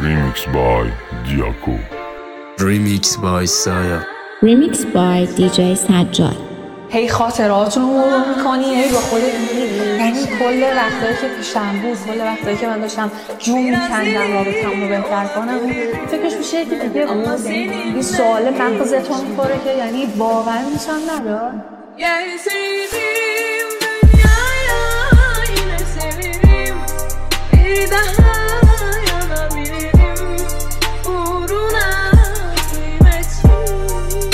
Remix by Diako. Remix by Saya. Remix by DJ سجاد. هی خاطراتون رو مرور میکنی، هی با خودت میگی. یعنی کل وقتایی که پیشم بود، کل وقتایی که من داشتم جون میکندم رابطه‌مون رو بهتر کنم، فکرش میشه که دیگه بود. این سوال مغزتون میخوره که یعنی باور میشم ندار. Gelseydim dünyaya yine severim, bir daha yanabilirim uğruna kıymetim.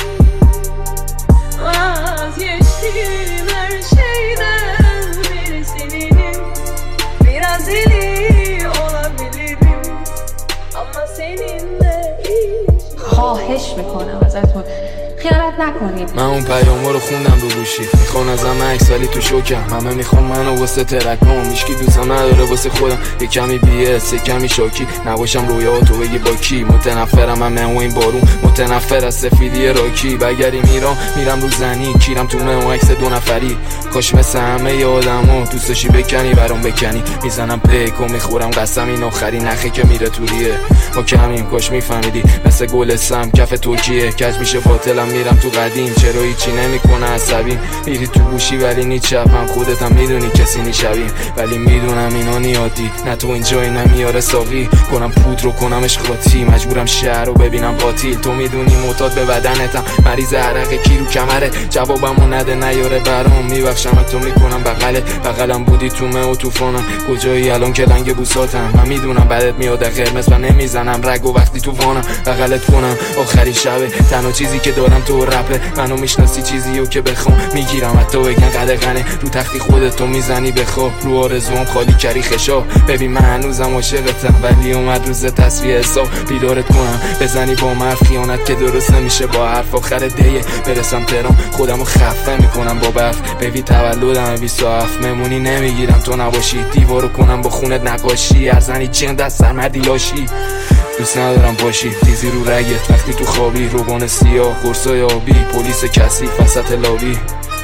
Vazgeçtim her şeyden, biri seninim, biraz deli olabilirim ama seninle hiç. خواهش میکنم ازتون خیانت نکنید. من اون پیامو رو خوندم رو گوشی، میخوان ازم عکس ولی تو شوکم. همه میخوان منو واسه ترکام، هیچکی دوستم نداره واسه خودم. یه کمی بی‌اس، یه کمی شاکی، نباشم رویاتو بگی با کی. متنفرم هم نه این بارون، متنفر از سفیدی راکی. بگریم ایران میرم رو زنی، کیرم تو مه و عکس دو نفری. کاش مثل همه آدما دوست داشتی بکنی برام بکنی. میزنم پیک و میخورم قسم این آخری نخه که میره توریه. ما کمیم کاش میفهمیدی، مثل گل سم کف ترکیه. کج میشه باطلم میرم تو قدیم، چرا هیچی نمیکنه عصبیم. میری تو گوشی ولی نی چپم، خودت هم میدونی کسی نیشبیم. ولی میدونم اینا نیادی، نه تو اینجایی نه میاره ساقی. کنم پود رو کنمش قاطی، مجبورم شهر رو ببینم قاتیل. تو میدونی معتاد به بدنتم، مریض عرق کی رو کمره. جوابمو نده نیاره برام، میبخشم تو میکنم بغلم بودی تو مه و طوفانم. کجایی الان که لنگ بوساتم؟ من میدونم بدت میاد قرمز و نمیزنم رگ و وقتی تو وانم بغلت کنم. آخرین شبه تنها چیزی که دارم تو رپه. منو میشناسی چیزیو که بخوام میگیرم حتی بگن قدغنه. رو تختی خودتو میزنی بخواب، رو آرزوام خالی کری خشاب. ببین من هنوزم عاشقتم ولی اومد روز تصفیه حساب. بیدارت کنم بزنی با من خیانت که درست نمیشه با حرف. آخر دیه برسم تهران خودمو خفه میکنم با برف. ببین تولدم 27 مهمونی نمیگیرم تو نباشی. دیوارو کنم با خونت نقاشی، ارزنی چند دست سرمردی لاشی. دوست ندارم باشی تیزی رو رگت وقتی تو خوابی. روبان سیاه قرصای آبی، پلیس کثیف وسط لابی.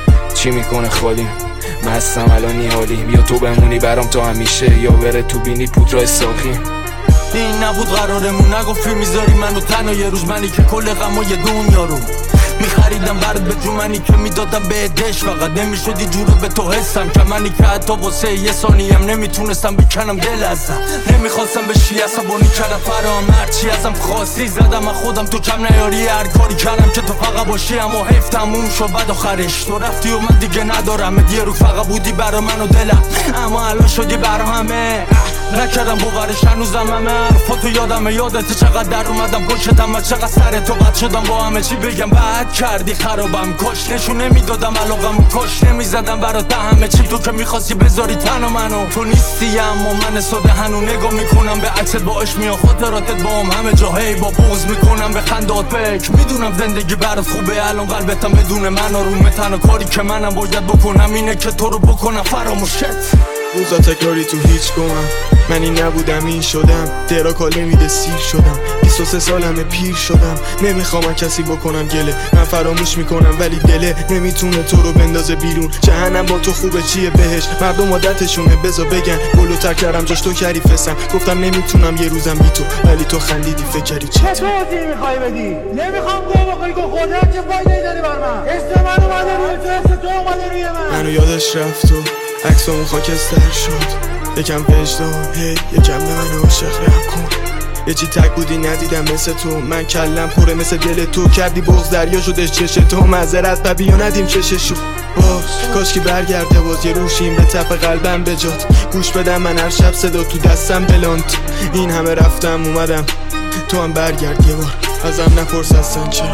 چی میکنه خالیم مستم الان حالیم. یا تو بمونی برام تا همیشه، یا بره تو بینی پودرای ساقیم. این نبود قرارمون، نگفتی میذاری منو تنها یه روز. منی که کل غمای دنیا رو میخریدم برات به جو، منی که میدادم به دش. فقط نمیشدی جورو به تو حسم که منی که حتی واسه یه ثانیم نمیتونستم بکنم دل ازم. نمیخواستم بشی عصبانی کردم فرام، هرچی ازم خواستی زدم. من خودم تو کم نیاری، هر کاری کردم که تو فقط باشی. اما حیف تموم شد بعد آخرش تو رفتی و من دیگه ندارم. یه رو فقط بودی برا من و دلم، اما الان شدی برا همه. نکردم باورش هنوزم همه حرفاتو یادمه. یادت چقدر در اومدم پشتم و چقدر سر تو بد شدم با همه چی. بگم بعد کردی خرابم، کاش نشون نمیدادم علاقم، کاش نمیزدم برات همه چی. تو که میخواستی بذاری تنها منو، تو نیستی اما من ساده هنو نگاه میکنم به عکست با عشق میاد خاطراتت با هم همه جا. هی با بغض میکنم به خندات فکر میدونم زندگی برات خوبه الان قلبتم بدون من آرومه. تنها کاری که منم باید بکنم اینه که تو رو بکنم فراموشت. روزا تکراری تو هیچ گمم، من این نبودم این شدم. دراکاله میده سیر شدم، 23 سالمه پیر شدم. نمیخوام کسی بکنم گله، من فراموش میکنم ولی دله نمیتونه تو رو بندازه بیرون. جهنم با تو خوبه چیه بهش، مردم عادتشونه بذار بگن. گلو تر کردم جاش تو کردی فسم، گفتم نمیتونم یه روزم بی تو ولی تو خندیدی فکری چی. چه توضیحی میخوای بدی؟ نمیخوام گوه بخوری که خودت چه فایده‌ای داری بر من. اسم من اومده روی تو، اسم تو اومده روی من. منو یادش رفت و عکسامون خاکستر شد. یکم وجدان یکم به من عاشق رم کن. یه چی تک بودی ندیدم مثل تو، من کلم پره مثل دل تو. کردی بغض دریا شدش چش تو، معذرت و بیا ندیم چششو. باز کاش که برگرده باز یه روشیم به تپ قلبم بجات. گوش بدم من هر شب صدا تو دستم بلانت. این همه رفتم اومدم تو هم برگرد یه بار. ازم نپرس هستن چرا،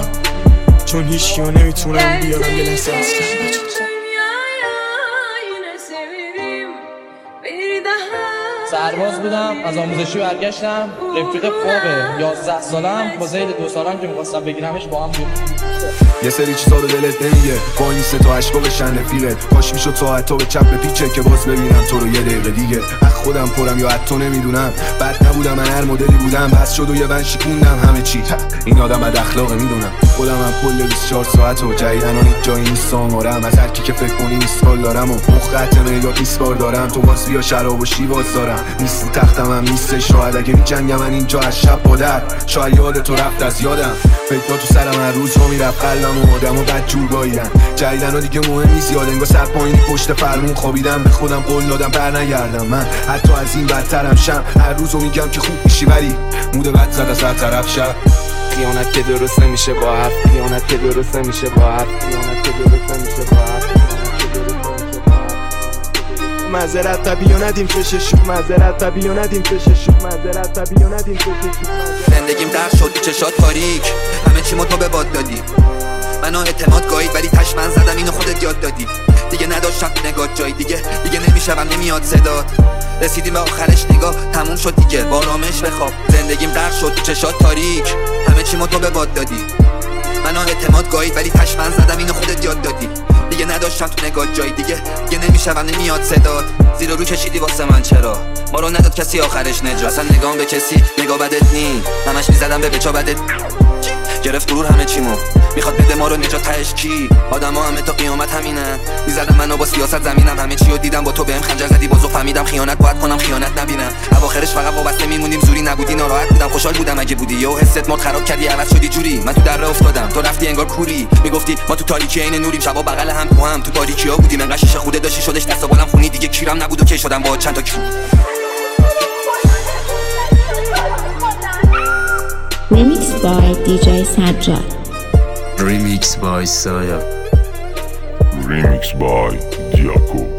چون هیچ کیو نمیتونم بیارم یه لحظه از کلمه. سرباز بودم، از آموزشی برگشتم. رفیق فوقه 11 سالم با زید 2 سالم که میخواستم بگیرمش با هم بود. یه سری چیزا رو دلت نمیگه، با این سه تا عشقا بشن رفیقت. کاش میشد ساعت تا به چپ پیچه که باز ببینم تو رو یه دقیقه دیگه. خودم پرم یا حتی نمیدونم. بد نبودم من هر مدلی بودم، بس شد و یه بند شکوندم همه چی. این آدم بد اخلاقه میدونم، خودم هم کل 24 ساعت و جدیدن هیچ جایی نیست آمارم. از هر کی که فکر کنی ایستگال دارم و مخ قطمه یا ایستگار دارم. تو باز بیا شراب و شیواز دارم، نیستی تختم هم نیسته. شاید اگه میجنگم من اینجا از شب بادر، شاید یاد تو رفت از یادم. فکرها تو سرم هر روز ها میرفت قلبم و آدم و بد جور گاییدن. جدیدن ها دیگه مهم نیست، یاد انگار سر پایینی پشت فرمون خوابیدم. به خودم قول دادم بر نگردم، من حتی از این بدترم شم. هر روزو میگم که خوب میشی ولی مود بد زد از هر طرف شب. خیانت که درست نمیشه با حرف، خیانت که درست نمیشه با حرف، خیانت که درست نمیشه با حرف. معذرت طبیعی ندیم چششو، معذرت طبیعی ندیم چششو، معذرت طبیعی ندیم چششو. زندگیم غرق شد چشات تاریک، همه چیمو تو به باد دادی. منو اعتماد گاهید ولی تش من زدم اینو خودت یاد دادی. دیگه نداشتم نگات جای دیگه نمیشم نمیاد صدات. رسیدیم به آخرش نگاه تموم شد دیگه، با آرامش بخواب. زندگیم غرق شد چشات تاریک، همه چیمو تو به باد دادی. منو اعتماد گاهید ولی تش من زدم اینو خودت یاد دادی. دیگه نداشتم تو نگات جای دیگه نمیشم نمیاد صدات. زیر رو کشیدی واسه من چرا ما رو نداد کسی آخرش نجات. اصلا نگام به کسی نگاه بدت نی، همش میزدم به بچا بدت. گرفت غرور همه چیمو، میخواد بده ما رو نجات. تهش کی؟ آدما همه تا قیامت همینن. میزدم منو با سیاست زمینم، همه چی رو دیدم با تو بهم خنجر زدی. بازو فهمیدم خیانت باید کنم خیانت نبینم. اواخرش فقط وابسته میمونیم، زوری نبودی ناراحت بودم خوشحال بودم اگه بودی. یهو حست مرد خراب کردی عوض شدی جوری. من تو دره افتادم تو رفتی انگار کوری. میگفتی ما تو تاریکی عین نوریم، شبا بغل هم تو هم تو تاریکی‌ها بودیم. انقدر شیشه خوده داشتی شدش دست و بالم خونی. دیگه کیرم نبود و کی شدم با چند تا کی. Remix by DJ Sajjad. Remix by Saya. Remix by Diako.